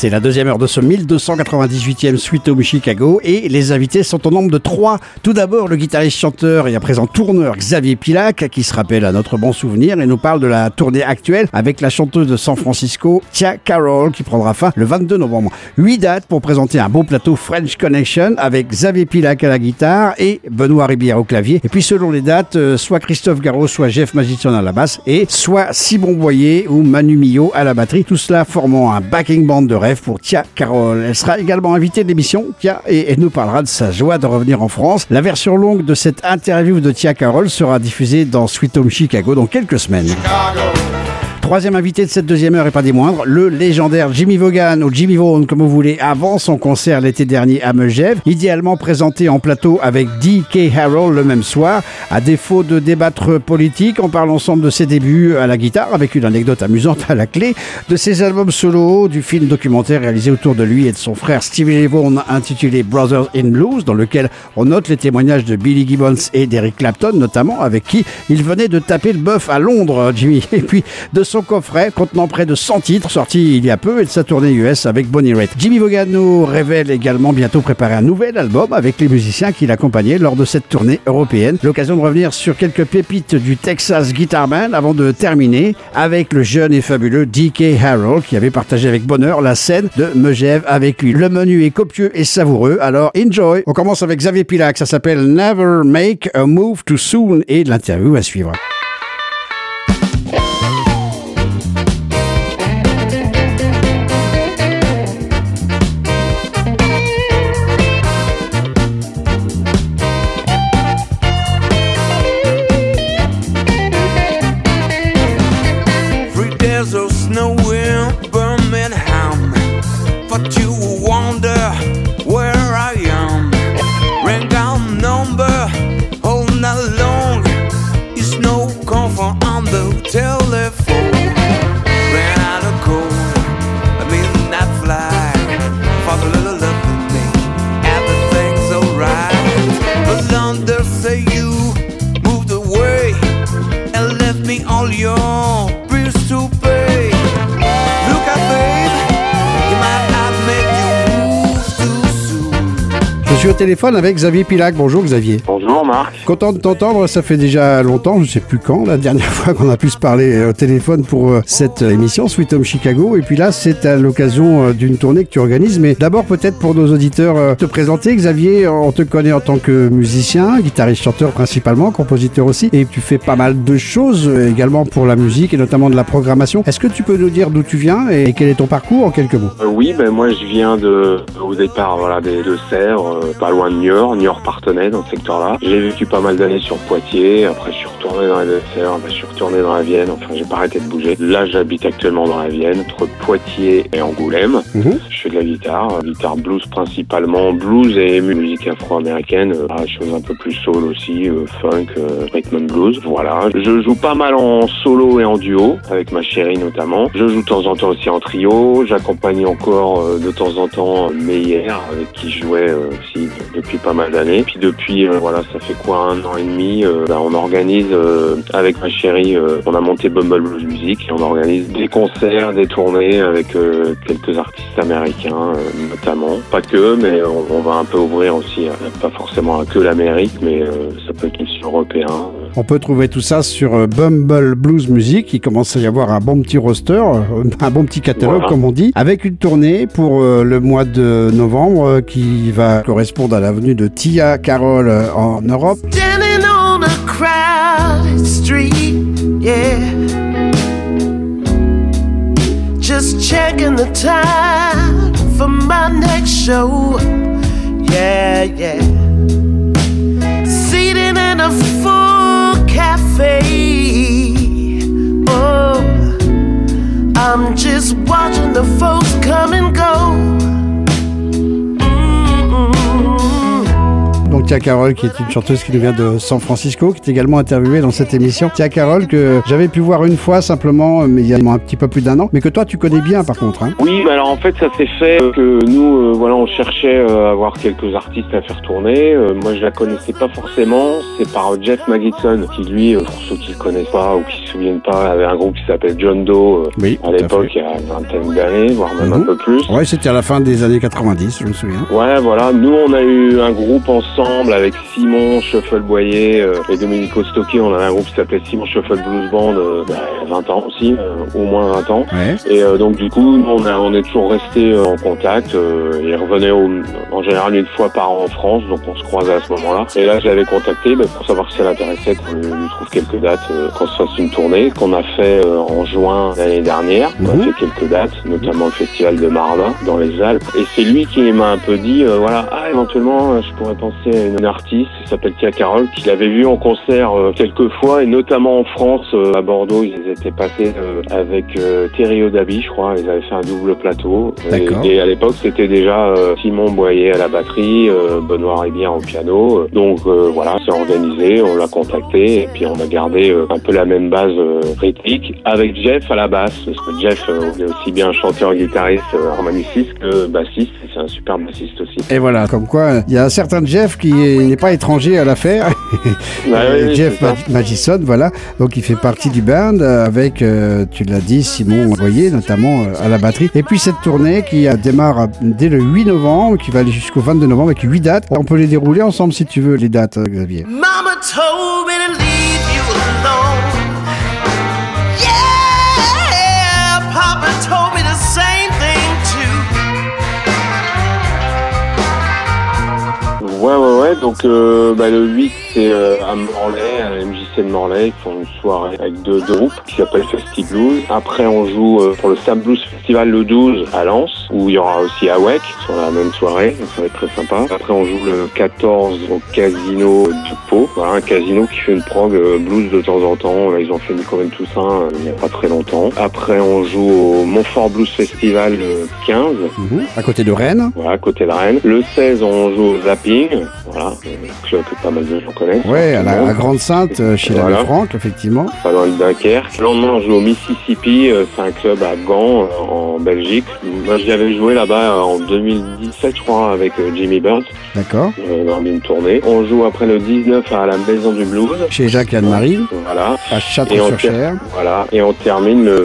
C'est la deuxième heure de ce 1298e Sweet Home Chicago et les invités sont au nombre de 3. Tout d'abord, le guitariste, chanteur et à présent tourneur Xavier Pilac qui se rappelle à notre bon souvenir et nous parle de la tournée actuelle avec la chanteuse de San Francisco, Tia Carroll, qui prendra fin le 22 novembre. 8 dates pour présenter un beau plateau French Connection avec Xavier Pilac à la guitare et Benoît Ribière au clavier. Et puis selon les dates, soit Christophe Garot, soit Jeff Magician à la basse et soit Simon Boyer ou Manu Millot à la batterie. Tout cela formant un backing band de rêve pour Tia Carroll. Elle sera également invitée de l'émission, Tia, et elle nous parlera de sa joie de revenir en France. La version longue de cette interview de Tia Carroll sera diffusée dans Sweet Home Chicago dans quelques semaines. Troisième invité de cette deuxième heure et pas des moindres, le légendaire Jimmy Vaughan, ou Jimmy Vaughan comme vous voulez, avant son concert l'été dernier à Megève, idéalement présenté en plateau avec D.K. Harrell le même soir. À défaut de débattre politique, on parle ensemble de ses débuts à la guitare, avec une anecdote amusante à la clé, de ses albums solo, du film documentaire réalisé autour de lui et de son frère Stevie Ray Vaughan intitulé Brothers in Blues, dans lequel on note les témoignages de Billy Gibbons et d'Eric Clapton notamment, avec qui il venait de taper le bœuf à Londres, Jimmy. Et puis de son coffret contenant près de 100 titres sortis il y a peu et de sa tournée US avec Bonnie Raitt. Jimmy Vaughan nous révèle également bientôt préparer un nouvel album avec les musiciens qui l'accompagnaient lors de cette tournée européenne. L'occasion de revenir sur quelques pépites du Texas Guitar Band avant de terminer avec le jeune et fabuleux D.K. Harrell qui avait partagé avec bonheur la scène de Megève avec lui. Le menu est copieux et savoureux, alors enjoy. On commence avec Xavier Pilac, ça s'appelle Never Make a Move Too Soon et l'interview à suivre. Je suis au téléphone avec Xavier Pilac. Bonjour Xavier. Bonjour Marc. Content de t'entendre, ça fait déjà longtemps, je ne sais plus quand, la dernière fois qu'on a pu se parler au téléphone pour cette émission Sweet Home Chicago. Et puis là, c'est à l'occasion d'une tournée que tu organises. Mais d'abord, peut-être pour nos auditeurs, te présenter. Xavier, on te connaît en tant que musicien, guitariste, chanteur principalement, compositeur aussi. Et tu fais pas mal de choses également pour la musique et notamment de la programmation. Est-ce que tu peux nous dire d'où tu viens et quel est ton parcours en quelques mots? Oui, moi je viens au départ de Serres, pas loin de Niort-Partenay, dans ce secteur-là. J'ai vécu pas mal d'années sur Poitiers, après je suis retourné dans les Deux-Sèvres, je suis retourné dans la Vienne, enfin j'ai pas arrêté de bouger. Là j'habite actuellement dans la Vienne, entre Poitiers et Angoulême. Je fais de la guitare blues principalement, blues et musique afro-américaine, choses un peu plus soul aussi, funk, rhythm and blues, voilà. Je joue pas mal en solo et en duo, avec ma chérie notamment. Je joue de temps en temps aussi en trio, j'accompagne encore de temps en temps Meyer, avec qui je jouais aussi depuis pas mal d'années. Puis depuis, ça fait quoi, 1 an et demi, on organise avec ma chérie, on a monté Bumble Blues Music et on organise des concerts, des tournées avec quelques artistes américains notamment. Pas que, mais on va un peu ouvrir aussi, pas forcément que l'Amérique, mais ça peut être aussi européen. On peut trouver tout ça sur Bumble Blues Music. Il commence à y avoir un bon petit roster, un bon petit catalogue comme on dit, avec une tournée pour le mois de novembre qui va correspondre à la venue de Tia Carroll en Europe. Standing on a crowded street, yeah. Just checking the time for my next show, yeah, yeah. Seated in a full cafe, oh, I'm just watching the folks come and go. Donc Tia Carroll, qui est une chanteuse qui nous vient de San Francisco, qui est également interviewée dans cette émission. Tia Carroll, que j'avais pu voir une fois simplement, mais il y a un petit peu plus d'1 an, mais que toi tu connais bien par contre. Hein. Oui, mais alors en fait ça s'est fait que nous, voilà, on cherchait à avoir quelques artistes à faire tourner. Moi je la connaissais pas forcément, c'est par Jeff Magidson, qui lui, pour ceux qui le connaissent pas ou qui se souviennent pas, avait un groupe qui s'appelle John Doe oui, à l'époque, il y a une vingtaine d'années, voire même un peu plus. Ouais, c'était à la fin des années 90, je me souviens. Ouais, voilà. Nous, on a eu un groupe ensemble avec Simon Shuffle-Boyer et Domenico Stocchi. On avait un groupe qui s'appelait Simon Shuffle Blues Band, 20 ans aussi, au moins 20 ans. Ouais. Et donc, du coup, on est toujours resté en contact. Il revenait en général une fois par an en France, donc on se croisait à ce moment-là. Et là, je l'avais contacté pour savoir si ça l'intéressait, qu'on lui trouve quelques dates, qu'on se fasse une tournée, qu'on a fait en juin l'année dernière. On a fait quelques dates, notamment le festival de Marvin dans les Alpes. Et c'est lui qui m'a un peu dit, voilà, éventuellement, je pourrais penser à une artiste qui s'appelle Tia Carroll, qu'il avait vu en concert quelques fois, et notamment en France, à Bordeaux, ils étaient passés avec Thierry Odabi, je crois. Ils avaient fait un double plateau. Et à l'époque, c'était déjà Simon Boyer à la batterie, Benoît Ribière au piano. Donc voilà, c'est organisé, on l'a contacté, et puis on a gardé un peu la même base rythmique avec Jeff à la basse, parce que Jeff est aussi bien chanteur, guitariste, harmoniciste que bassiste. C'est un super bassiste aussi. Et voilà, comme quoi, il y a un certain Jeff qui n'est pas étranger à l'affaire. Oui, Jeff Magidson, voilà. Donc il fait partie du band avec, tu l'as dit, Simon Boyer, notamment à la batterie. Et puis cette tournée qui démarre dès le 8 novembre, qui va aller jusqu'au 22 novembre avec 8 dates. On peut les dérouler ensemble si tu veux, les dates, Xavier. Mama told me to leave you alone. Yeah, Papa told me the same thing too. Ouais. Donc le 8, c'est à Morlaix, à la MJC de Morlaix. Ils font une soirée avec deux groupes qui s'appelle Festi Blues. Après, on joue pour le Sam Blues Festival le 12 à Lens, où il y aura aussi Awek sur la même soirée. Donc ça va être très sympa. Après, on joue le 14 au Casino de Pau. Voilà, un casino qui fait une prog blues de temps en temps. Là, ils ont fait Nicolas Toussaint il n'y a pas très longtemps. Après, on joue au Montfort Blues Festival le 15. À côté de Rennes. Voilà, à côté de Rennes. Le 16, on joue au Zapping. Voilà, un club que pas mal de gens connaissent. Ouais, à Grande-Sainte, chez la Franck, effectivement. Pas loin de Dunkerque. Le lendemain, on joue au Mississippi. C'est un club à Gand, en Belgique. Moi, j'y avais joué là-bas en 2017, je crois, avec Jimmy Burns. D'accord. Dans une tournée. On joue après le 19 à la Maison du Blues. Chez Jacques et Anne-Marie. Voilà. À Château-sur-Cher. Voilà. Et on termine le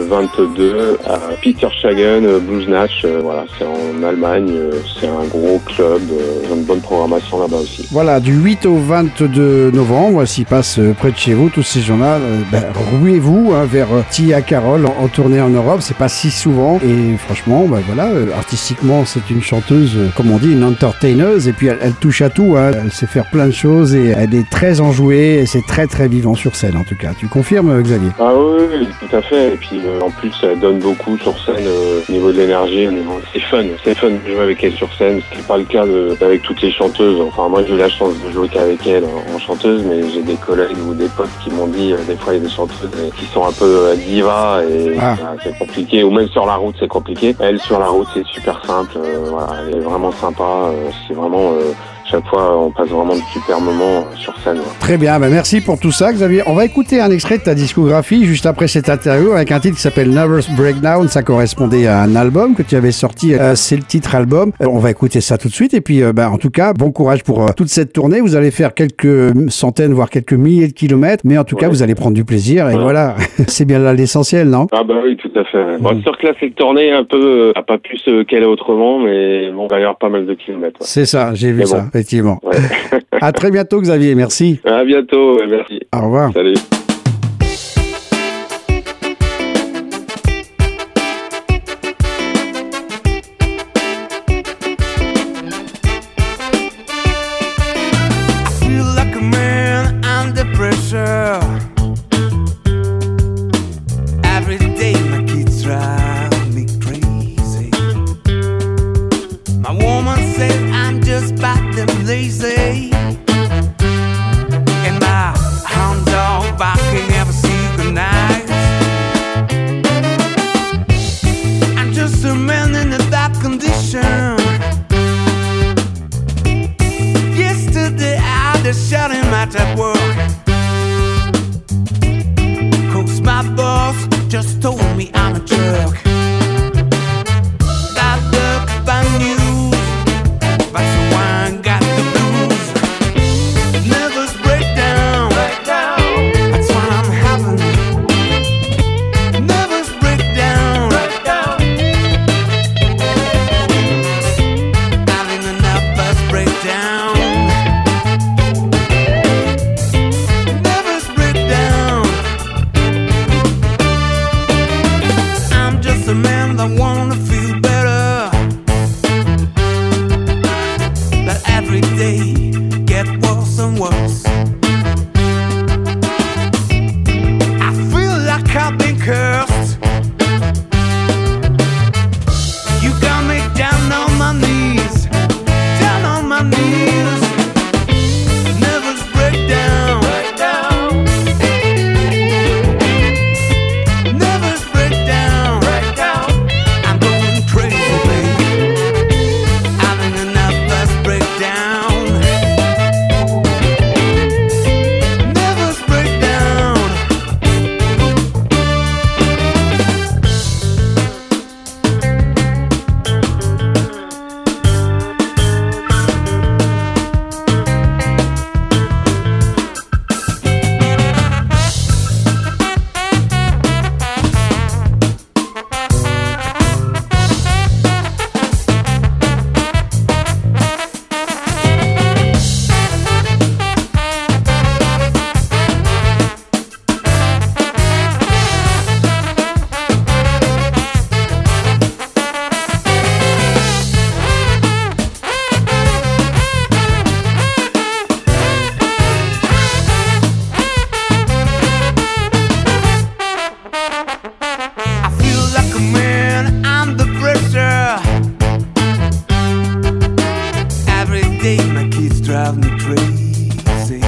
22 à Peter Schagen, Blues Natch. Voilà, c'est en Allemagne. C'est un gros club. Ils ont une bonne programmation là-bas aussi. Voilà, du 8 au 22 novembre, s'il passe près de chez vous, tous ces gens-là, rouez-vous vers Tia Carroll en tournée en Europe. C'est pas si souvent. Et franchement, voilà, artistiquement, c'est une chanteuse, comme on dit, une entertaineuse. Et puis elle touche à tout. Hein. Elle sait faire plein de choses et elle est très enjouée. Et c'est très très vivant sur scène, en tout cas. Tu confirmes, Xavier? Ah oui, tout à fait. Et puis en plus, elle donne beaucoup sur scène au niveau de l'énergie. C'est fun de jouer avec elle sur scène. Ce qui n'est pas le cas avec toutes les chanteuses. Enfin, moi, j'ai eu la chance de jouer qu'avec elle en chanteuse, mais j'ai des collègues ou des potes qui m'ont dit des fois il y a des chanteuses qui sont un peu divas et c'est compliqué, ou même sur la route c'est compliqué. Elle, sur la route, c'est super simple. Voilà, elle est vraiment sympa. C'est vraiment chaque fois, on passe vraiment de super moments sur scène. Ouais. Très bien, merci pour tout ça, Xavier. On va écouter un extrait de ta discographie juste après cette interview avec un titre qui s'appelle Nervous Breakdown. Ça correspondait à un album que tu avais sorti. C'est le titre album. On va écouter ça tout de suite. Et puis, en tout cas, bon courage pour toute cette tournée. Vous allez faire quelques centaines, voire quelques milliers de kilomètres. Mais en tout cas, vous allez prendre du plaisir. Et voilà, c'est bien là l'essentiel, non? Ah oui, tout à fait. Bon, c'est sûr que là, cette tournée un peu a pas pu se caler autrement, mais bon, il va y avoir pas mal de kilomètres. Ouais. C'est ça, j'ai vu ça. Effectivement. Ouais. À très bientôt, Xavier. Merci. À bientôt. Merci. Au revoir. Salut. Feel like a man under pressure. Every day my kids drive me crazy. My woman says I'm just bad and lazy, and my hound dog barks work. 'Cause my boss just told me I'm a jerk. Got the bad news, that's why I got the blues. Nervous breakdown, that's what I'm having. Nervous breakdown, having a nervous breakdown. Nervous breakdown. I'm just a man that wanna feel better, but every day get worse and worse. I feel like I've been cursed. You got me down on my knees, down on my knees. Nervous breakdown, nervous breakdown. I'm going crazy, baby. Having a nervous breakdown. Nervous breakdown. I feel like a man under pressure. Every day my kids drive me crazy.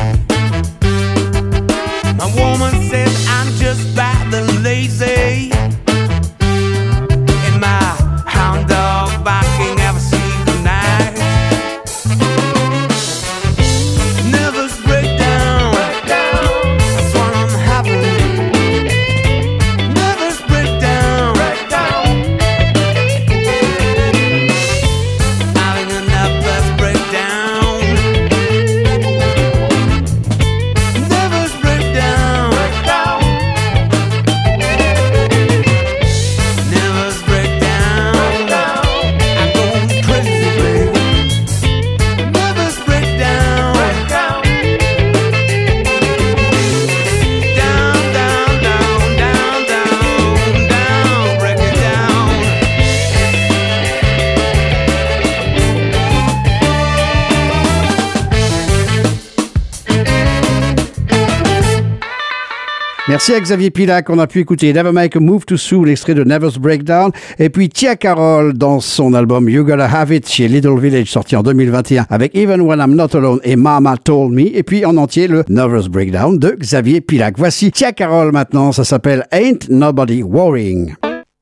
My woman says I'm just bad and lazy. And my hound dog barking ever sleep the night. Nervous breakdown, that's what I'm having. Nervous breakdown, having a nervous breakdown. Nervous breakdown, nervous breakdown. I'm going crazy, baby. Nervous breakdown. Down, down, down, down, down, down, break it down. Merci à Xavier Pilac. On a pu écouter Never Make a Move Too Soon, l'extrait de Nervous Breakdown. Et puis Tia Carroll dans son album You Gotta Have It chez Little Village, sorti en 2021 avec Even When I'm Not Alone et Mama Told Me. Et puis en entier le Nervous Breakdown de Xavier Pilac. Voici Tia Carroll maintenant. Ça s'appelle Ain't Nobody Worrying.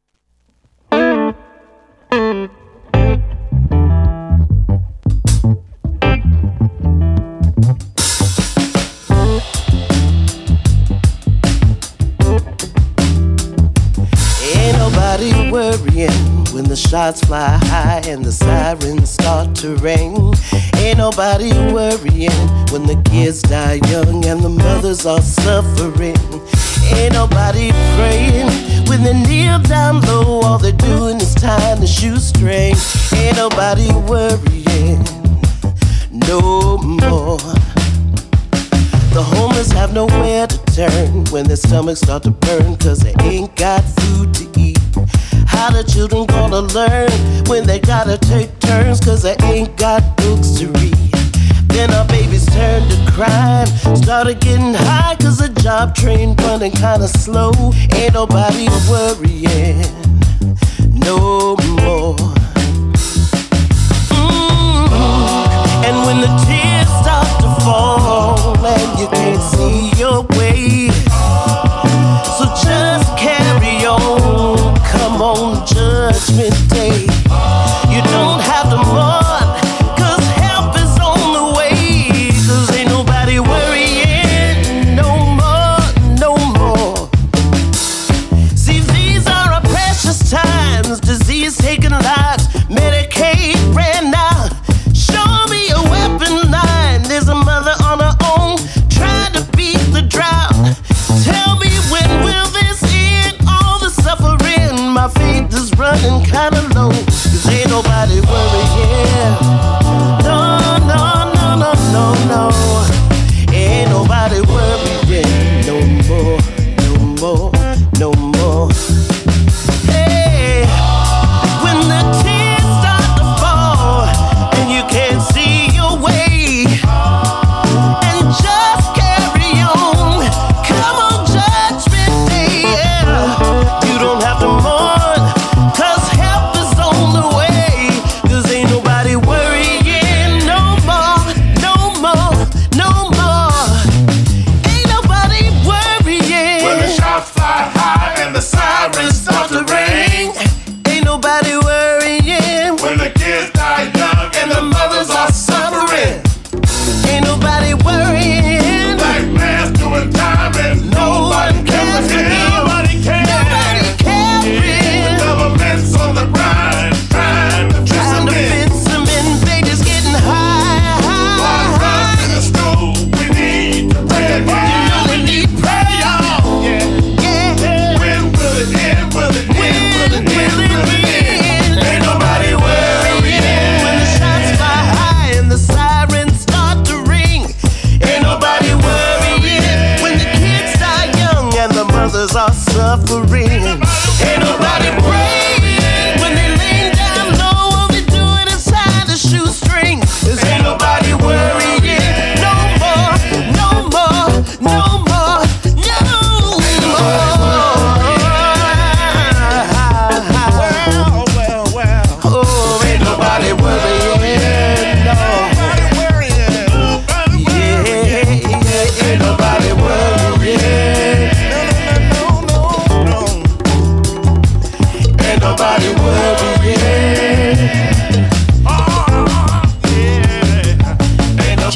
Ain't nobody worrying when the shots fly high and the sirens start to ring. Ain't nobody worrying when the kids die young and the mothers are suffering. Ain't nobody praying when they kneel down low, all they're doing is tying the shoestring. Ain't nobody worrying no more. The homeless have nowhere to turn when their stomachs start to burn, 'cause they ain't got food to eat. How the children gonna learn when they gotta take turns, 'cause they ain't got books to read? Then our babies turn to crime, started getting high 'cause the job train running kinda slow. Ain't nobody worrying no more. And when the tears start to fall and you can't see your way, so just carry on, come on Judgment Day. You don't have to mourn, 'cause help is on the way, 'cause ain't nobody worrying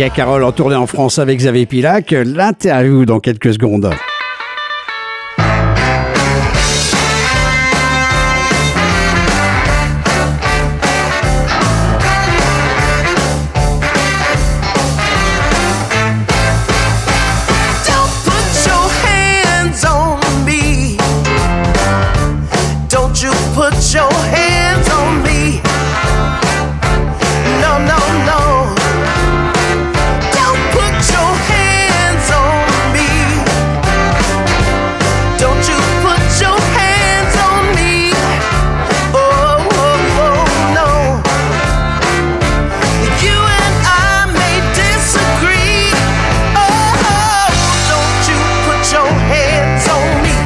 Tia Carroll en tournée en France avec Xavier Pilac. L'interview dans quelques secondes. Put your hands on me. No, no, no. Don't put your hands on me. Don't you put your hands on me. Oh, oh, oh, no. You and I may disagree. Oh, don't you put your hands on me.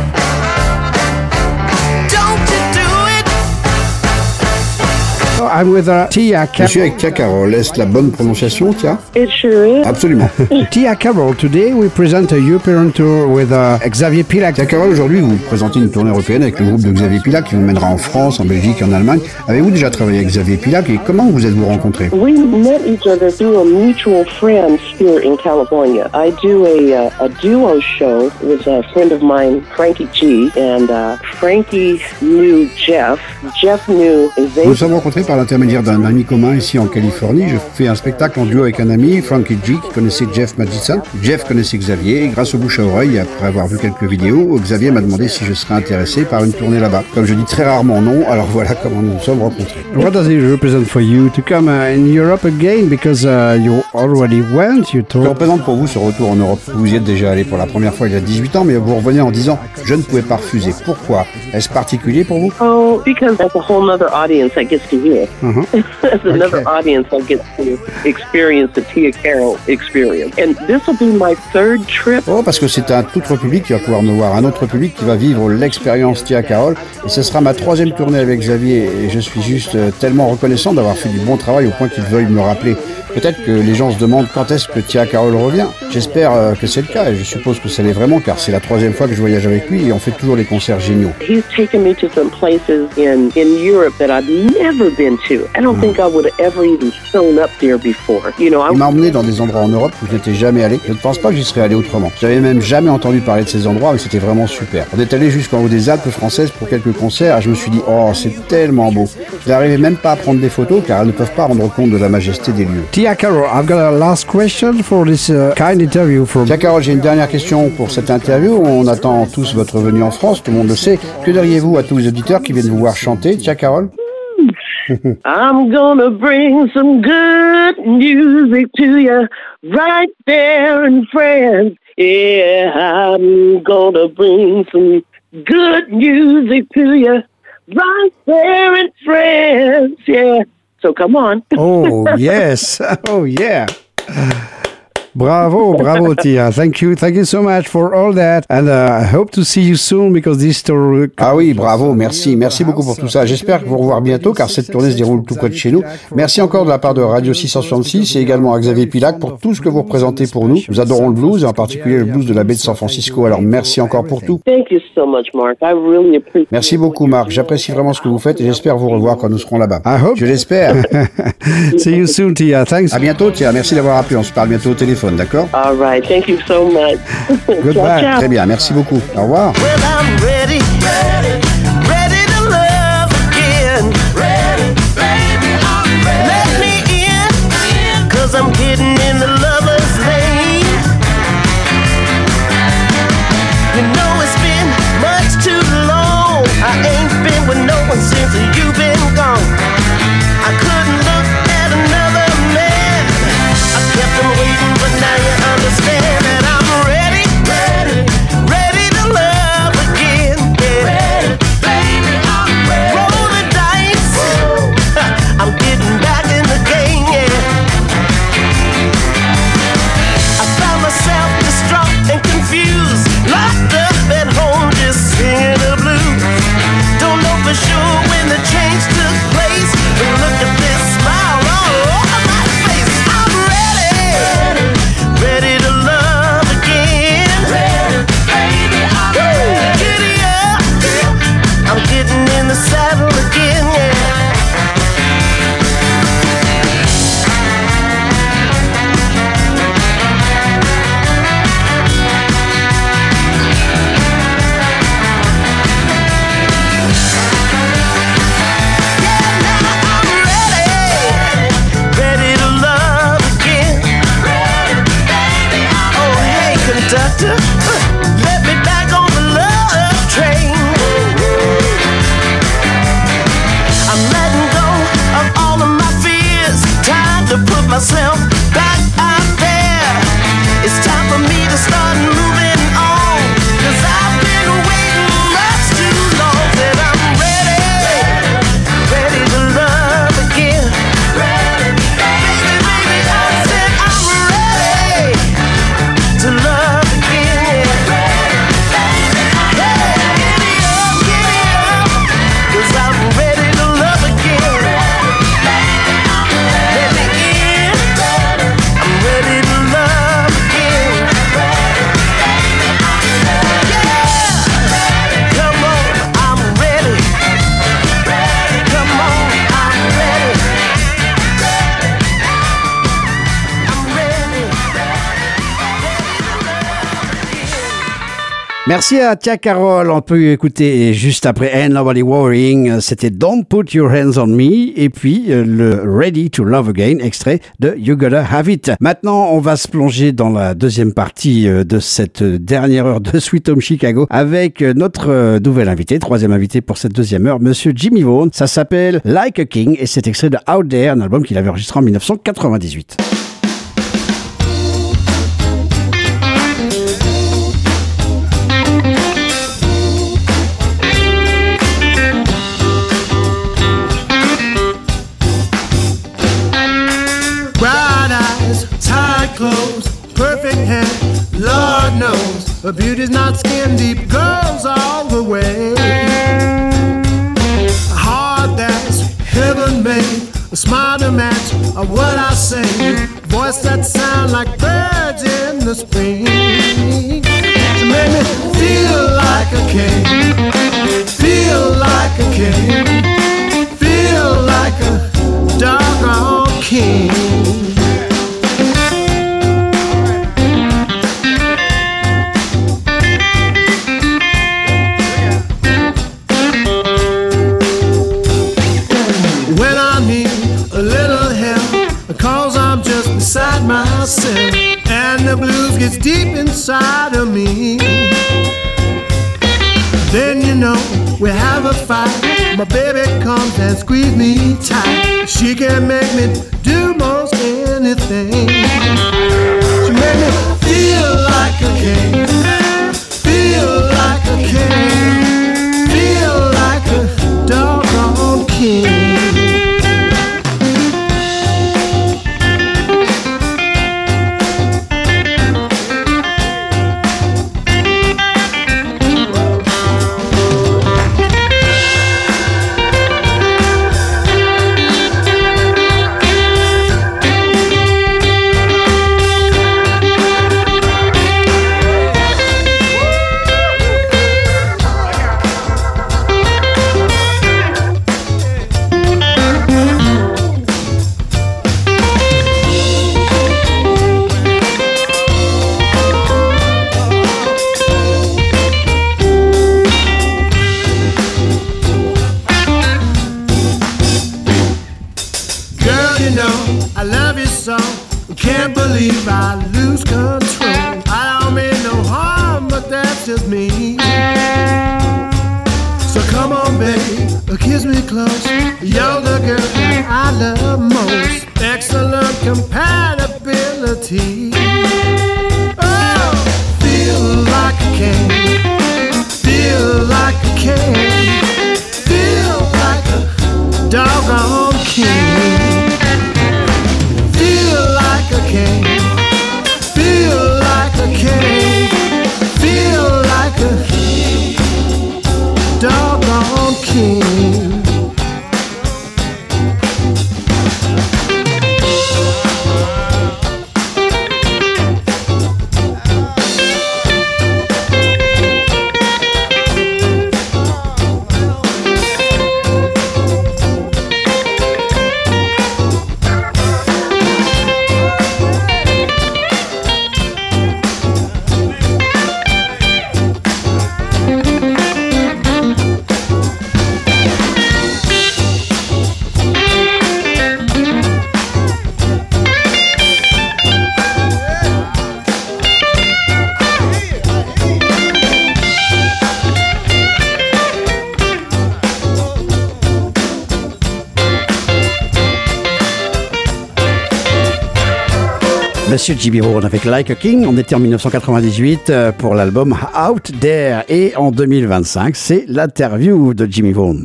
I'm with Tia Carroll. Je suis avec Tia Carroll. Est-ce la bonne prononciation, Tia? It sure is. Absolument. Tia Carroll, today we present a European tour with Xavier Pilac. Tia Carroll, aujourd'hui, vous présentez une tournée européenne avec le groupe de Xavier Pilac qui vous mènera en France, en Belgique et en Allemagne. Avez-vous déjà travaillé avec Xavier Pilac et comment vous êtes-vous rencontrés? We met each other through a mutual friend here in California. I do a duo show with a friend of mine, Frankie G, and Frankie knew Jeff. Jeff knew Xavier. Nous nous sommes rencontrés par l'intermédiaire d'un ami commun ici en Californie. Je fais un spectacle en duo avec un ami, Frankie G, qui connaissait Jeff Magidson. Jeff connaissait Xavier et grâce au bouche à oreille, après avoir vu quelques vidéos, Xavier m'a demandé si je serais intéressé par une tournée là-bas. Comme je dis très rarement non, alors voilà comment nous nous sommes rencontrés. What does it represent for you to come in Europe again? Because you already went, you Que told. représente pour vous ce retour en Europe? Vous y êtes déjà allé pour la première fois il y a 18 ans, mais vous revenez en disant « Je ne pouvais pas refuser ». Pourquoi? Est-ce particulier pour vous? Oh, because that's a whole other audience that gets to hear. That's another audience that gets to experience the Tia Carroll experience. And this will be my third trip. Oh, parce que c'est un tout autre public qui va pouvoir me voir, un autre public qui va vivre l'expérience Tia Carroll. Et ce sera ma 3e tournée avec Xavier. Et je suis juste tellement reconnaissant d'avoir fait du bon travail au point qu'il veuille me rappeler. Peut-être que les gens se demandent quand est-ce que Tia Carroll revient. J'espère que c'est le cas et je suppose que ça l'est vraiment car c'est la 3e fois que je voyage avec lui et on fait toujours des concerts géniaux. He's taken me to some places in Europe that I've never been to. I don't think I would have ever even shown up there before. You know, Il m'a emmené dans des endroits en Europe où je n'étais jamais allé. Je ne pense pas que j'y serais allé autrement. J'avais même jamais entendu parler de ces endroits mais c'était vraiment super. On est allé jusqu'en haut des Alpes françaises pour quelques concerts et je me suis dit « Oh, c'est tellement beau ». Je n'arrivais même pas à prendre des photos car elles ne peuvent pas rendre compte de la majesté des lieux. Tia Carroll, I've got a last question for this kind interview from. Tia Carroll, j'ai une dernière question pour cette interview. On attend tous votre venue en France, tout le monde le sait. Que diriez-vous à tous les auditeurs qui viennent vous voir chanter, Tia Carroll? I'm gonna bring some good music to you right there in France. Yeah, I'm gonna bring some good music to you right there in France. Yeah, so come on. Oh, yes. Oh, yeah. Bravo, bravo, Tia. Thank you so much for all that. And I hope to see you soon because this tour. Ah oui, bravo, merci beaucoup pour tout ça. J'espère vous revoir bientôt car cette tournée se déroule tout près de chez nous. Merci encore de la part de Radio 666 et également à Xavier Pilac pour tout ce que vous représentez pour nous. Nous adorons le blues et en particulier le blues de la baie de San Francisco. Alors merci encore pour tout. Thank you so much, Mark. I really appreciate. Merci beaucoup, Marc. J'apprécie vraiment ce que vous faites et j'espère vous revoir quand nous serons là-bas. I hope. Je l'espère. See you soon, Tia. Thanks. À bientôt, Tia. Merci d'avoir appelé. On se parle bientôt au téléphone, d'accord? All right. Thank you so much. Goodbye. Ciao, ciao. Très bien, merci beaucoup. Au revoir. Well, I'm ready, ready to love again. Baby, I'm ready. Let me in, 'cause I'm getting in the lover's lane. You know it's been much too long. I ain't been with no one since you've been gone. I couldn't look at another man. I kept on waiting, but now you understand that I'm ready, ready to love again. Yeah. Baby, I'm ready. Roll the dice. I'm getting back in the game, yeah. Let me back on the love train. I'm letting go of all of my fears. Time to put myself back out there. It's time for me to start moving on. 'Cause I've been waiting much too long. That I'm ready to love again. Baby, I said I'm ready to love again. Merci à Tia Carole. On peut écouter juste après Ain't Nobody Worrying. C'était Don't Put Your Hands on Me. Et puis le Ready to Love Again, extrait de You Gotta Have It. Maintenant, on va se plonger dans la deuxième partie de cette dernière heure de Sweet Home Chicago avec notre nouvel invité, troisième invité pour cette deuxième heure, Monsieur Jimmy Vaughan. Ça s'appelle Like a King et c'est extrait de Out There, un album qu'il avait enregistré en 1998. Clothes, perfect hair, Lord knows her beauty's not skin deep, goes all the way. A heart that's heaven made, a smile to match what I say, voice that sound like birds in the spring. She made me feel like a king, feel like a king, feel like a doggone king. Myself, and the blues gets deep inside of me. Then you know we have a fight. My baby comes and squeeze me tight. She can make me do most anything. She made me feel like a king, feel like a king, feel like a doggone king. I lose control. I don't mean no harm, but that's just me. So come on, baby, kiss me close. You're the girl that I love most. Excellent compatibility. Oh, feel like a king, feel like a king, feel like a doggone king. Feel like a king, feel like a king, feel like a doggone king. Monsieur Jimmy Vaughan avec Like a King. On était en 1998 pour l'album Out There. Et en 2025, c'est l'interview de Jimmy Vaughan.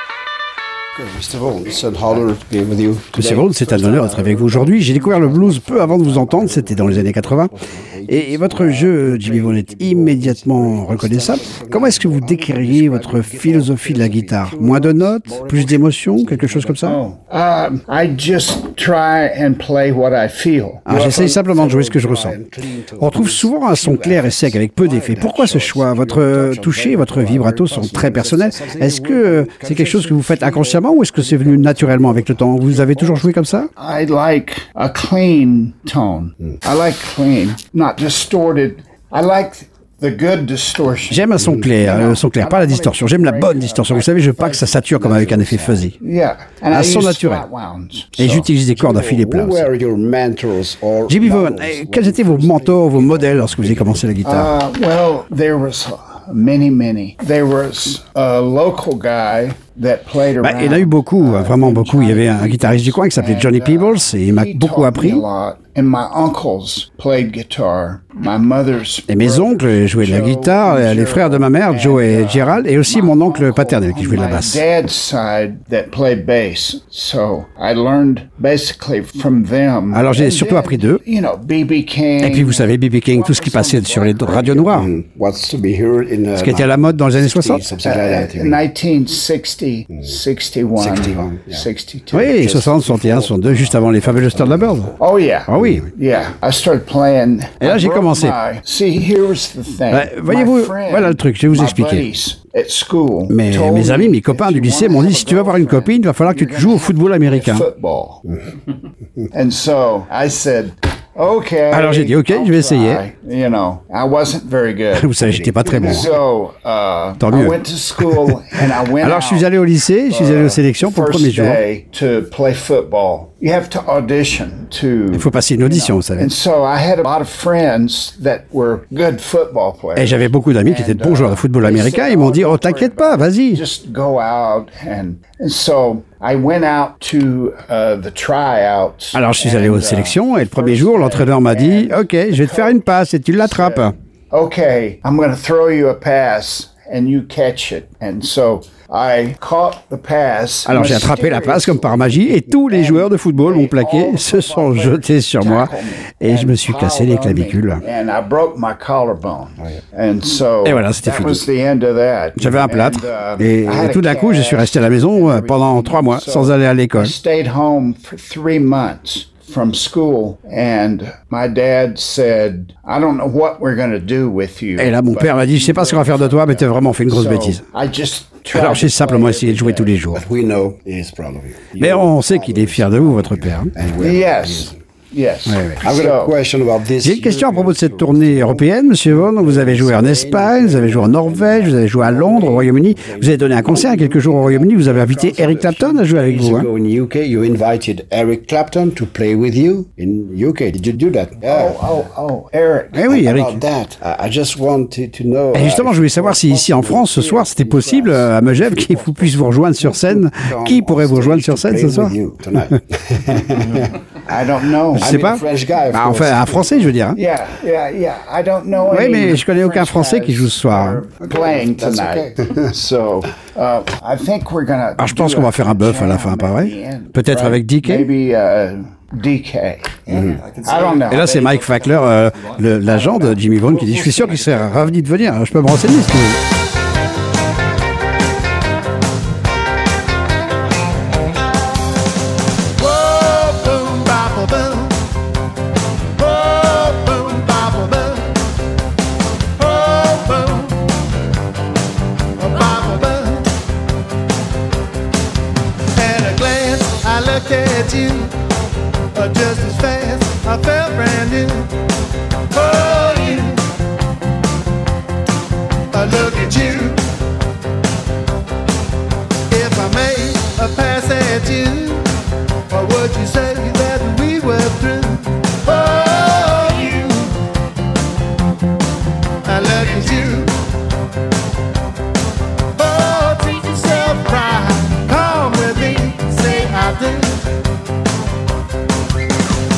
Mr. Vaughan, it's an honor to be with you Monsieur today. Vaughan, c'est un honneur d'être avec vous aujourd'hui. J'ai découvert le blues peu avant de vous entendre, c'était dans les années 80. Et votre jeu, Jimmy Vaughan, est immédiatement reconnaissable. Comment est-ce que vous décririez votre philosophie de la guitare? Moins de notes, plus d'émotions, quelque chose comme ça? I just try and play what I feel. J'essaye simplement de jouer ce que je ressens. On trouve souvent un son clair et sec avec peu d'effets. Pourquoi ce choix? Votre toucher, votre vibrato sont très personnels. Est-ce que c'est quelque chose que vous faites inconsciemment ou est-ce que c'est venu naturellement avec le temps? Vous avez toujours joué comme ça? I like a clean tone. I like clean, not distorted. I like the good distortion. J'aime un son clair, pas la distorsion. J'aime la bonne distorsion. Vous savez, je veux pas que ça sature comme avec un effet fuzzy. Yeah. And Un I son use naturel. flat wounds. Et So, j'utilise des cordes à filet plat Who aussi. were your mentors or Jimmy Vaughan, models? quels étaient vos mentors, vos modèles lorsque vous avez commencé la guitare? well, there was many. There was a local guy that played around. Il y en a eu beaucoup, vraiment beaucoup. Il y avait un guitariste du coin qui s'appelait Johnny Peebles et il m'a beaucoup appris. And my uncles played guitar. My mother's Et mes oncles jouaient de la guitare, les frères de ma mère, Joe et Gerald, et aussi mon oncle paternel qui jouait de la basse. My dad's side that played bass. So I learned basically from them. Alors j'ai surtout appris d'eux. You know, B.B. King. Et puis vous savez, B.B. King, tout ce qui passait sur les radios noires, What's to be heard in ce qui était à la mode dans les années 60. something like that, yeah. 1960, 61, 61, yeah. 62. Oui, 60, 61, 62, juste avant les Fabulous Thunderbirds. Oh yeah. Ah oui. Yeah. I started playing. Et là, I j'ai broke commencé. See, here's the thing. Voyez-vous, My friend, voilà le truc, je vais vous my expliquer. buddies at school Mes told amis, me mes copains if du you lycée wanna m'ont dit, have si a tu veux avoir une girlfriend, copine, il va falloir que tu joues au football américain. football. And so I said, okay. Alors j'ai dit, ok, I'll je vais essayer. try. You know, I wasn't very good. Vous savez, j'étais pas très bon. So Tant I mieux. went to school and I went Alors je suis allé au lycée, je suis allé aux sélections pour le premier first jour. day to play football. You have to audition to. Il faut passer une audition, vous savez. And so I had a lot of friends that were good football players. Et j'avais beaucoup d'amis qui étaient de bons joueurs de football américain. Ils m'ont dit, oh t'inquiète pas, vas-y. Just go out and so I went out to the tryouts. Alors je suis allé aux and, sélections et le premier jour, l'entraîneur m'a dit, ok, je vais te faire une passe et tu l'attrapes. Okay, I'm going to throw you a pass and you catch it. And so I caught the pass. Alors j'ai attrapé la passe comme par magie et tous les joueurs de football m'ont plaqué, se sont jetés sur moi et je me suis cassé les clavicules. And I broke my collarbone. And so Et voilà, c'était that fini. was the end of that. J'avais un plâtre And, et I had a tout d'un coup je suis resté à la maison pendant 3 mois sans aller à l'école. I stayed home for 3 months from school and my dad said, I don't know what we're going to do with you. Et là mon père m'a dit, je sais pas ce qu'on va faire de toi mais t'as vraiment fait une grosse bêtise. I just tried Alors j'ai to simplement play essayé de jouer tous les jours. We know he is proud of you. Mais on sait qu'il est fier de vous, votre père. And we- Yes. Yes. I've got a So, question about this. J'ai une question à propos de cette tournée européenne, Monsieur Vaughan. Vous avez joué en Espagne, vous avez joué en Norvège, vous avez joué à Londres, au Royaume-Uni. Vous avez donné un concert il y a quelques jours au Royaume-Uni. Vous avez invité Eric Clapton à jouer avec Years vous. Hein. ago in UK, you invited Eric Clapton to play with you in UK. Did you do that? Yeah. Eric. Eh oui, Eric. About that, I just wanted to know. Et justement, je voulais savoir si ici en France, ce soir, c'était possible à Megève qu'il puisse vous rejoindre sur scène. Qui pourrait vous rejoindre sur scène ce soir? I don't know. Je sais pas. Enfin, un Français, je veux dire. Hein. Yeah. I don't know. Oui, any mais je connais aucun French Français qui guys joue ce soir. Hein. are Playing tonight. So, I think we're gonna. Alors, je pense qu'on va faire un bœuf à la fin, pas vrai? Peut-être avec DK? Maybe DK. I don't know. Et là, c'est Mike Fackler, l'agent de Jimmy Vaughan, qui dit, je suis sûr qu'il serait ravi de venir. Je peux me renseigner si tu veux. Whoa, boom, bop, boom. Whoa, boom, bop, boom. Whoa, boom, bop, boom. At a glance, I looked at you, just as fast. I felt brand new. Oh, you. I look at you. If I made a pass at you, or would you say that we were through? Oh, you. I look at you. Oh, treat yourself right. Come with me, say I do.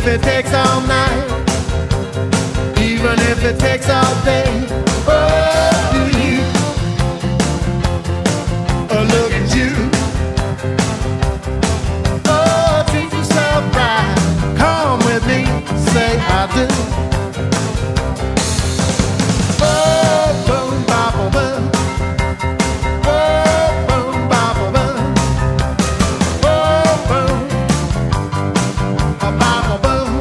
if it takes all night, even if it takes all day. Oh, do you? Oh, look at you. Oh, treat yourself right. Come with me, say I do. Oh, boom, bop, boom. Oh, boom, bop, boom. Oh, boom, bop, boom.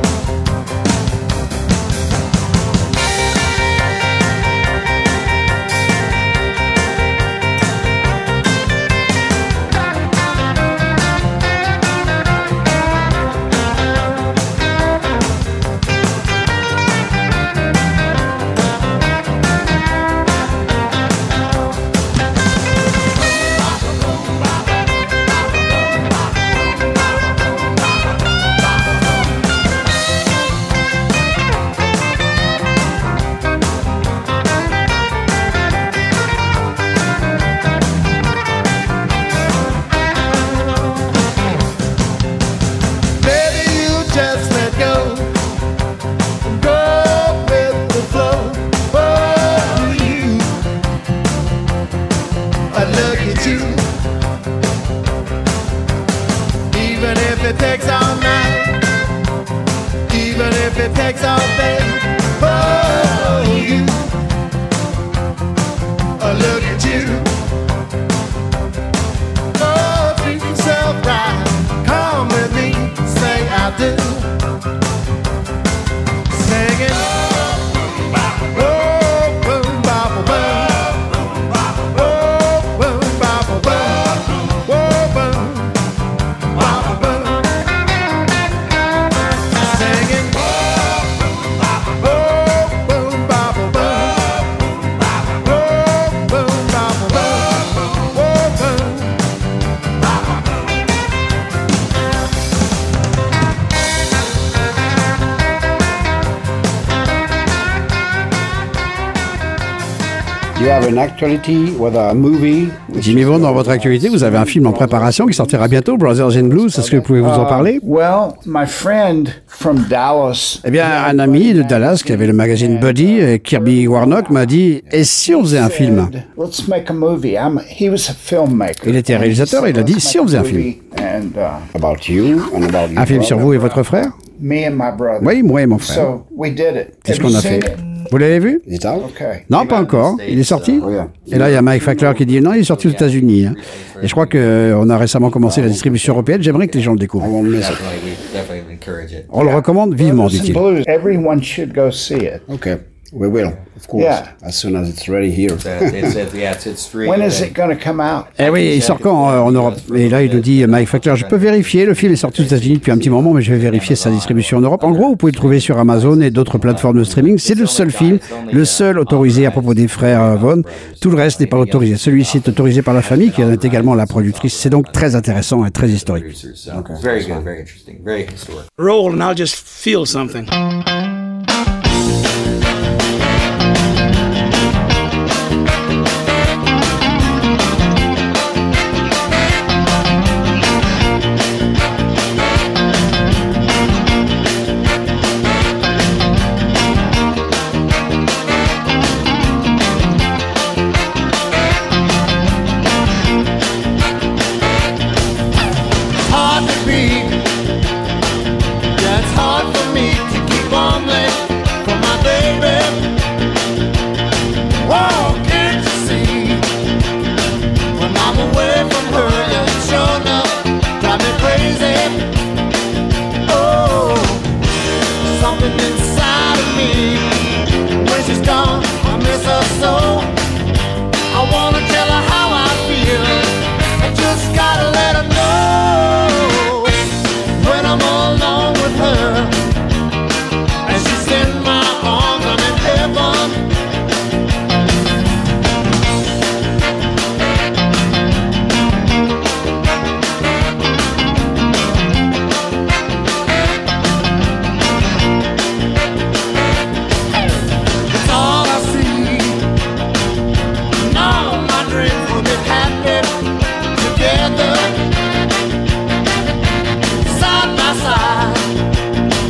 You have an actuality with a movie. Jimmy Vaughan, dans votre actualité, vous avez un film en préparation qui sortira bientôt, Brothers in Blues. Est-ce que vous pouvez vous en parler? Well, my friend from Dallas. Eh bien, un ami de Dallas qui avait le magazine Buddy, Kirby Warnock, m'a dit « Et si on faisait un film ?» Let's make a movie. He was a filmmaker. Il était réalisateur et il a dit « Si on faisait un film ?» About you and about your Un film sur brother. vous et votre frère? Me and my brother. Oui, moi et mon frère. So we did it. C'est ce Have you qu'on a seen fait. it? Vous l'avez vu? Is it out? Okay. Non, pas encore. Il est sorti? Oh, yeah. Et là, il y a Mike Fackler qui dit non, il est sorti aux États-Unis. Hein. Et je crois qu'on a récemment commencé la distribution européenne. J'aimerais que les gens le I découvrent. won't miss it. Definitely encourage it. On le recommande vivement, Brothers in dit-il. Blues. Everyone should go see it. Okay, we will, of course, Yeah. as soon as it's ready here. It's free. When is it going to come out? Eh oui, il sort quand en Europe? Et là, il nous dit, Mike Fackler, je peux vérifier. Le film est sorti aux États-Unis depuis un petit moment, mais je vais vérifier sa distribution en Europe. En gros, vous pouvez le trouver sur Amazon et d'autres plateformes de streaming. C'est le seul film, le seul autorisé à propos des frères Vaughan. Tout le reste n'est pas autorisé. Celui-ci est autorisé par la famille, qui en est également la productrice. C'est donc très intéressant et très historique. Very good, very interesting, very historic. Roll and I'll just feel something. Hard to beat. Yeah, it's hard for me to keep on late for my baby. Oh, can't you see? When I'm away from her, yeah, it's sure enough drive me crazy. Oh, something inside of me. When she's gone, I miss her so. I wanna tell her how I feel. I just gotta let her know when I'm alone with her. And she's in my arms, I'm in heaven. It's all I see. And all my dreams will be happy together, side by side.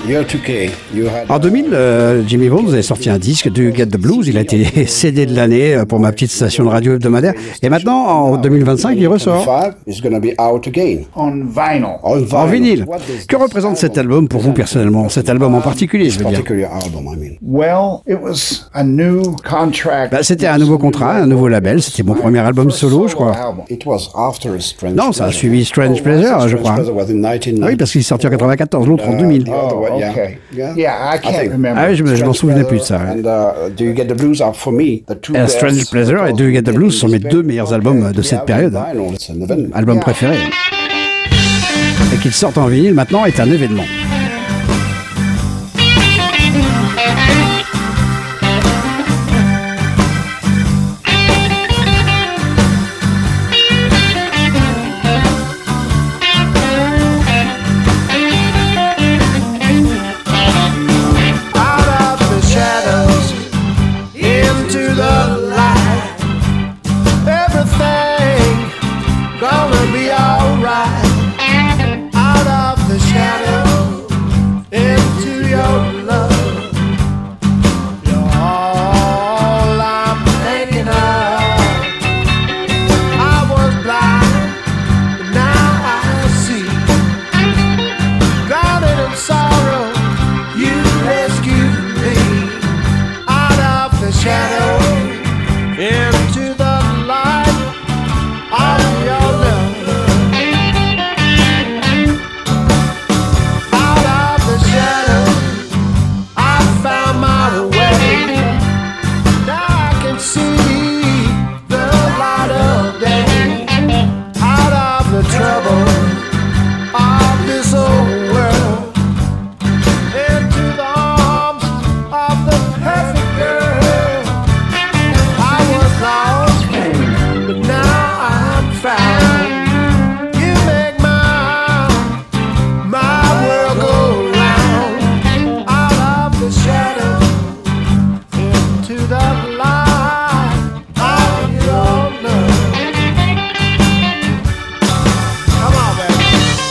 Year 2K, you had, En 2000, Jimmy Vaughan vous avez sorti un disque de Get the Blues. Il a été CD de l'année pour ma petite station de radio hebdomadaire. Et maintenant, en 2025, il ressort. 25 is going to be out again. On vinyl. En vinyle. Que représente cet album pour vous personnellement? Cet album en particulier, je veux dire. Particular album, I mean. Well, it was a new contract. C'était un nouveau contrat, un nouveau label. C'était mon premier album solo, je crois. It was after Strange Non, ça a Pleasure. suivi Strange Pleasure, je crois. Strange Pleasure was in 1990. Ah oui, parce qu'il est sorti en 94, l'autre en 2000. Oh, Yeah. okay. Yeah. Yeah, I can't think- remember. Ah oui, je m'en souvenais plus de ça. ouais. And Do You Get the Blues are for me the two best. Strange Pleasure et Do You Get the Blues sont mes deux meilleurs albums de cette période. It's an event. Album préféré. Et qu'ils sortent en vinyle maintenant est un événement. Out of the shadows into the light. Everything gonna be alright. Out of the shadows into your love. You're all I'm thinking of. I was blind, but now I see. Drowning in sorrow, you rescued me out of the shadow into the light of your love. Out of the shadow, I found my way. Now I can see the light of day. Out of the trouble of this old world, into the arms of the perfect girl. I was lost, but now I'm found. You make my world go round. Out of the shadow, into the light of your love. Come on, baby.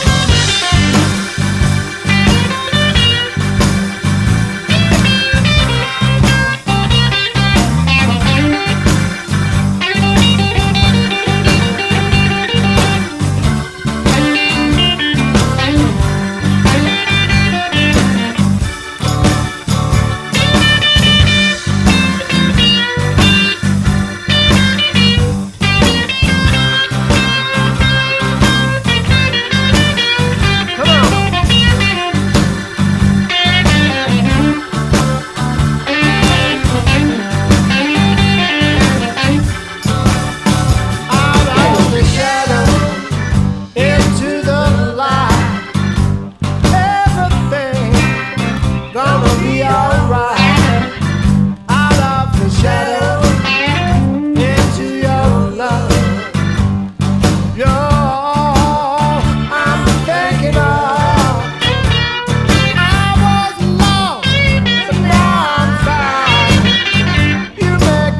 Out of the shadow into the light. Everything gonna be alright. Out of the shadow into your love. You're all I'm thinking of. I was lost, but now I'm found. You make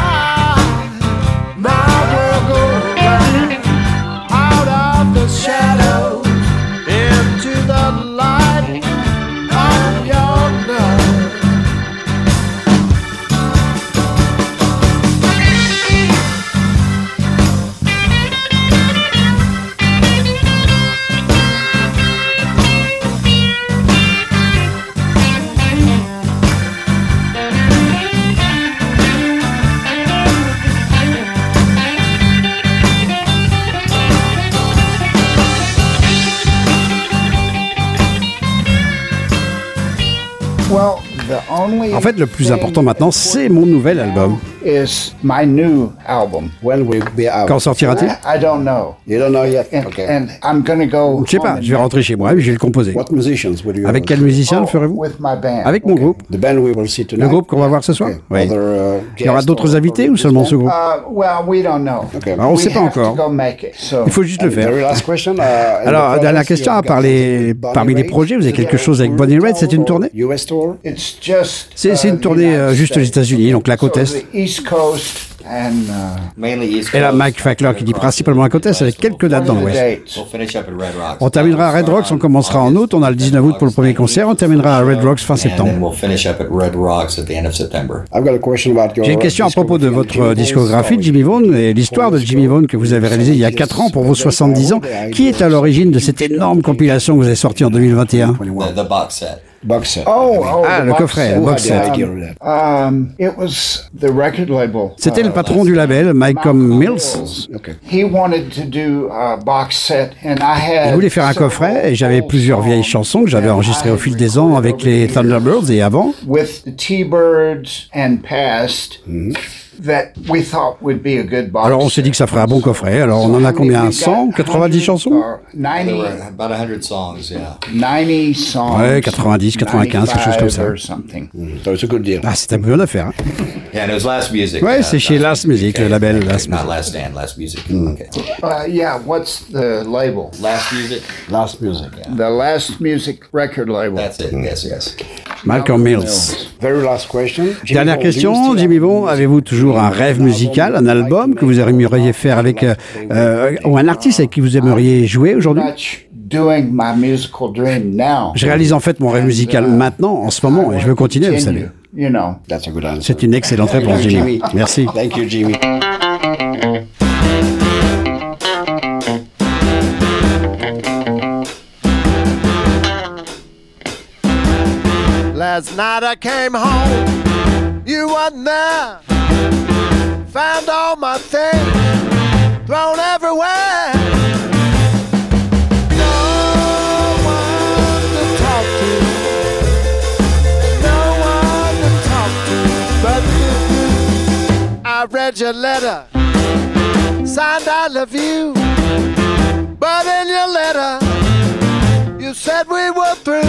my world go round. Out of the shadows into the light of your love. Well, the only En fait, le plus important maintenant, c'est mon nouvel album. is my new album. When will be out? Quand sortira-t-il? I don't know. You don't know yet? And, Okay. and I'm gonna go. Je sais pas, home je vais rentrer chez moi et je vais le composer. What musicians would you Avec quel musicien le Oh, ferez-vous? with my band. Avec mon groupe. The band we will see tonight. Le groupe qu'on va voir ce soir? Okay. Oui. Other, Il y aura guests d'autres or- invités ou or seulement ce groupe? Well, we don't know. Okay. Alors, on ne We sait pas have to encore. go make it. So Il faut juste le And very faire. last question. Alors, dernière question, parmi les projets, vous avez quelque chose avec Bonnie Raitt, c'est une tournée? US tour? it's just. C'est une the tournée United juste aux States. États-Unis, donc la côte So Est. the East Coast And Mainly East Coast. Et là, Mike Fackler qui dit principalement à côté, avec quelques dates dans l'Ouest. We'll finish up at Red Rocks. On terminera à Red Rocks, on commencera en août, on a le 19 août pour le premier concert, on terminera à Red Rocks fin And septembre. then we'll finish up at Red Rocks at the end of September. I've got a question about your J'ai une question à propos de votre discographie, Jimmy Vaughan, et l'histoire de Jimmy Vaughan que vous avez réalisée il y a 4 ans pour vos 70 ans. Qui est à l'origine de cette énorme compilation que vous avez sortie en 2021? The box set. box set. Ah, le coffret, le box set. It was the record label. C'était le patron du label, Malcolm Mills. He wanted to do a box set, and I had. Il voulait faire un coffret et j'avais plusieurs vieilles chansons que j'avais enregistrées au fil des ans avec les Thunderbirds et avant. With the T-Birds and Past. That we thought would be a good box. Alors on s'est dit que ça ferait un bon coffret. Alors on en a combien? 100? 90 chansons? 90. About 100 songs, yeah. 90 songs. Ouais, 90, 95, quelque chose comme ça. C'est good deal. Ah, c'était une bonne affaire. Hein. Yeah, and it was Last Music. Ouais, c'est chez Last Music, le label Last Music. Not Last Stand, Last Music. Okay. Yeah, what's the label? Last Music. Last Music. Yeah. The Last Music record label. That's it, yes. Malcolm Mills. Very last question. Dernière question, Jimmy Vaughan, avez-vous toujours un rêve musical, un album que vous aimeriez faire avec, ou un artiste avec qui vous aimeriez jouer aujourd'hui? Je réalise en fait mon rêve musical maintenant, en ce moment, et je veux continuer, vous savez. C'est une excellente réponse, Jimmy. Merci. Thank you, Jimmy. Last night I came home, you wasn't there. Found all my things thrown everywhere. No one to talk to, no one to talk to but you. I read your letter, signed I love you, but in your letter you said we were through.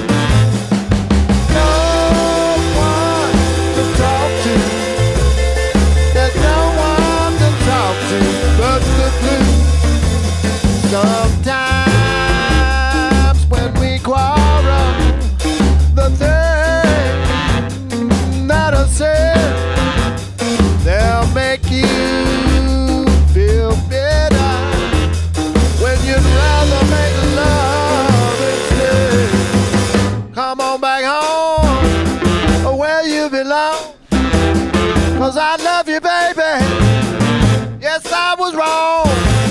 Sometimes when we quarrel, the thing that I said, they'll make you feel better when you'd rather make love instead. Come on back home, where you belong, 'cause I love you, baby. Yes, I was wrong.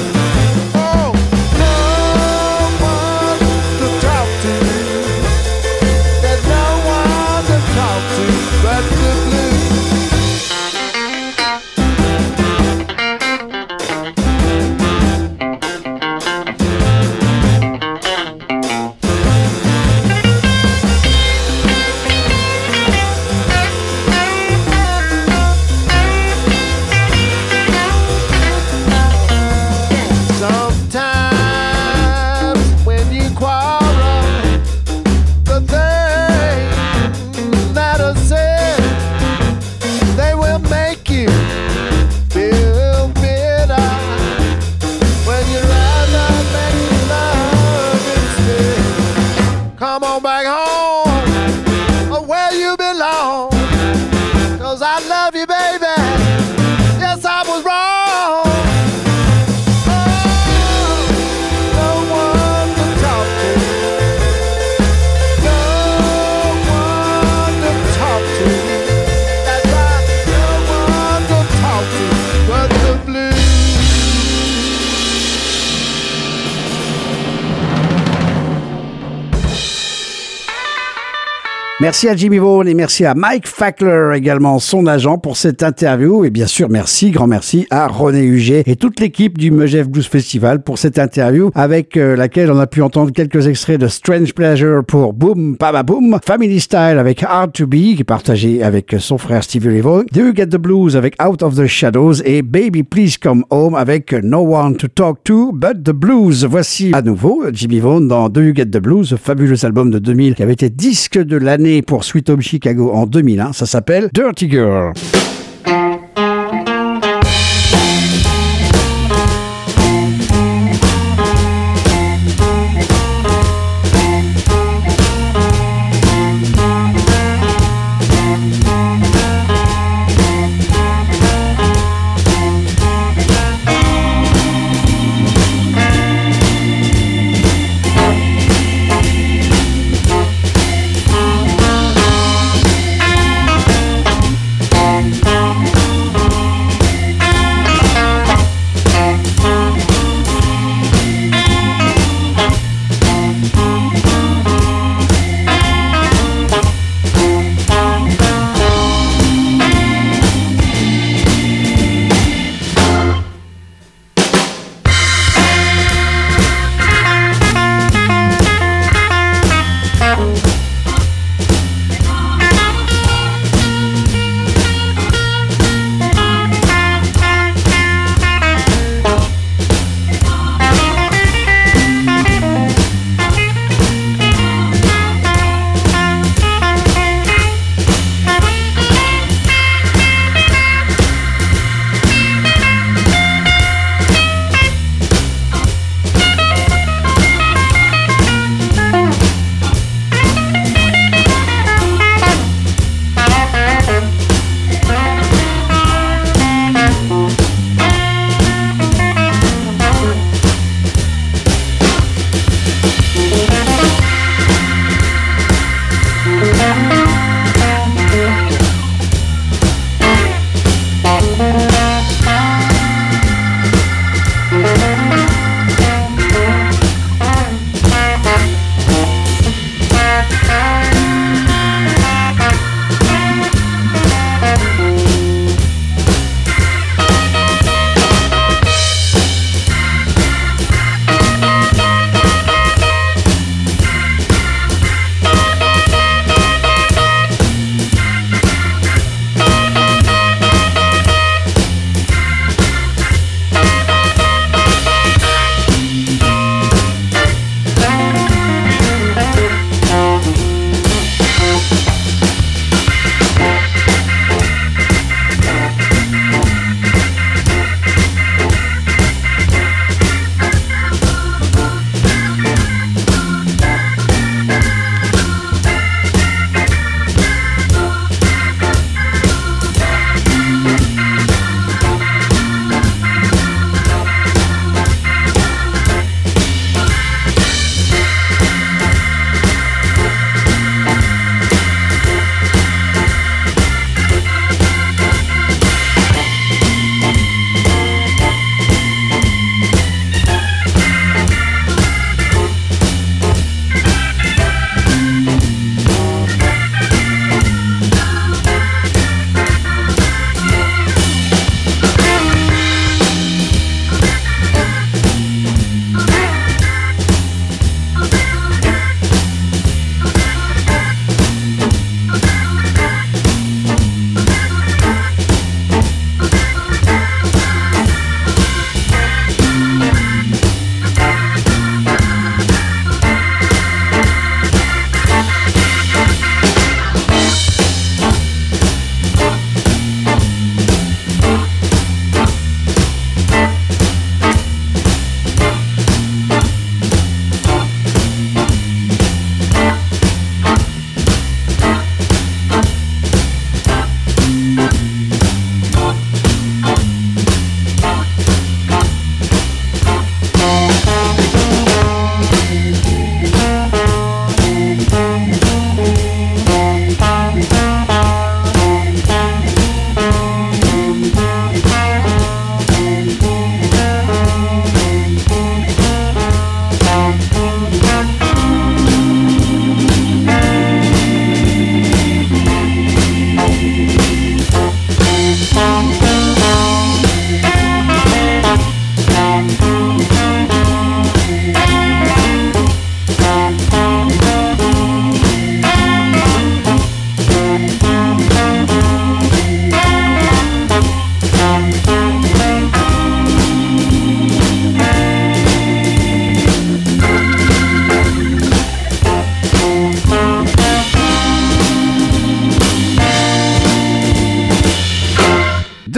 Merci à Jimmy Vaughan et merci à Mike Fackler également, son agent, pour cette interview. Et bien sûr, grand merci à René Huget et toute l'équipe du Megève Blues Festival pour cette interview avec laquelle on a pu entendre quelques extraits de Strange Pleasure pour Boom Baba Boom, Family Style avec Hard to Be, qui est partagé avec son frère Stevie Ray Vaughan, Do You Get the Blues avec Out of the Shadows et Baby Please Come Home avec No One to Talk to But the Blues. Voici à nouveau Jimmy Vaughan dans Do You Get the Blues, ce fabuleux album de 2000 qui avait été disque de l'année pour Sweet Home Chicago en 2001. Ça s'appelle Dirty Girl.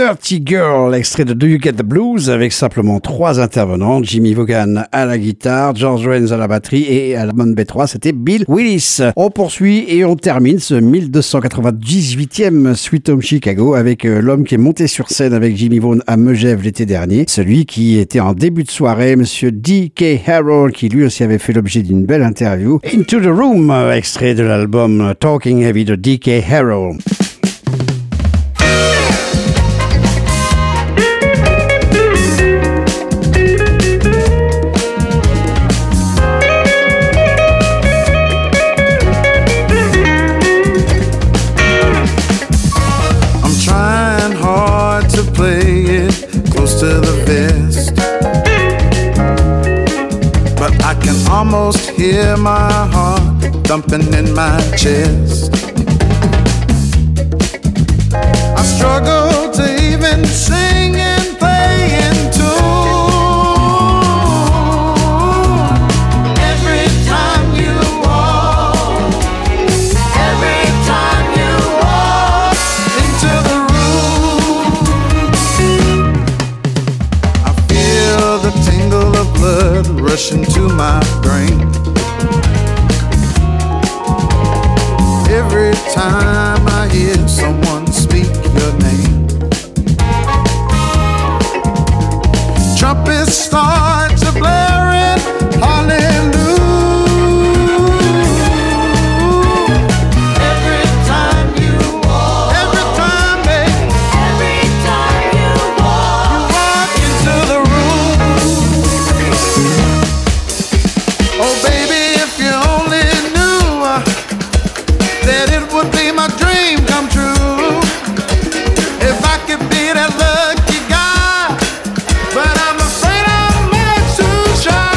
Dirty Girl, extrait de Do You Get the Blues, avec simplement 3 intervenants, Jimmy Vaughan à la guitare, George Renz à la batterie et à la bonne B3, c'était Bill Willis. On poursuit et on termine ce 1298e Sweet Home Chicago avec l'homme qui est monté sur scène avec Jimmy Vaughan à Megève l'été dernier, celui qui était en début de soirée, monsieur D.K. Harrell, qui lui aussi avait fait l'objet d'une belle interview. Into the Room, extrait de l'album Talking Heavy de D.K. Harrell. To the vest, but I can almost hear my heart thumping in my chest. I struggle to even sing and play in tune. Every time you walk, every time you walk into the the tingle of blood rushing to my brain. Every time I hear someone speak your name, trumpets start to blaring, hallelujah. Every time you walk, every time, baby, every time you walk into the oh baby, if you only knew that it would be my dream come true if I could be that lucky guy, but I'm afraid I'm much too shy.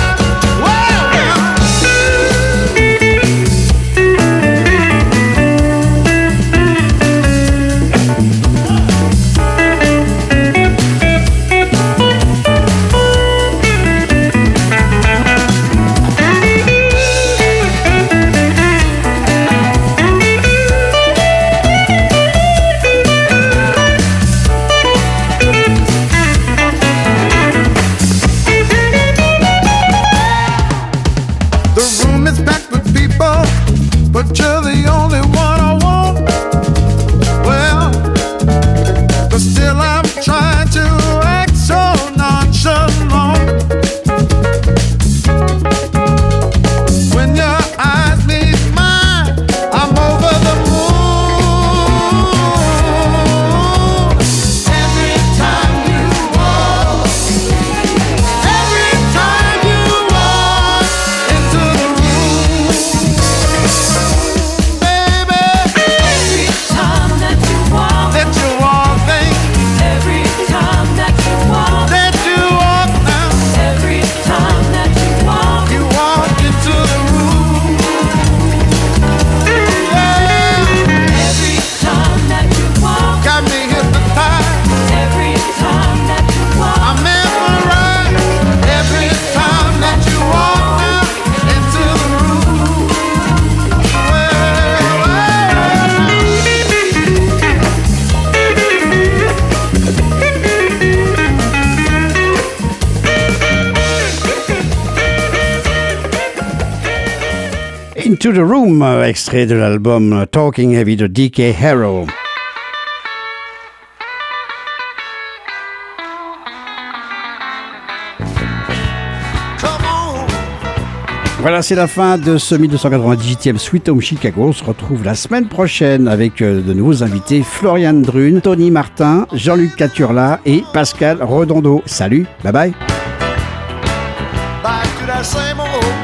But you're the only one I want. Well, but still I'm trying to act so nonchalant. When your eyes meet mine, I'm over the moon. Every time you walk, every time you walk into the room, baby, every time that you walk, baby, every time that you walk, now, every time that you walk into the room, yeah. Every time that you walk, got me hypnotized. Every time that you walk, I'm mesmerized. Every time that you walk now into the room, Into the Room, extrait de l'album Talking Heavy de D.K. Harrell. Voilà, c'est la fin de ce 1298e Sweet Home Chicago. On se retrouve la semaine prochaine avec de nouveaux invités, Florian Drune, Tony Martin, Jean-Luc Caturla et Pascal Redondo. Salut, bye bye. back to that same old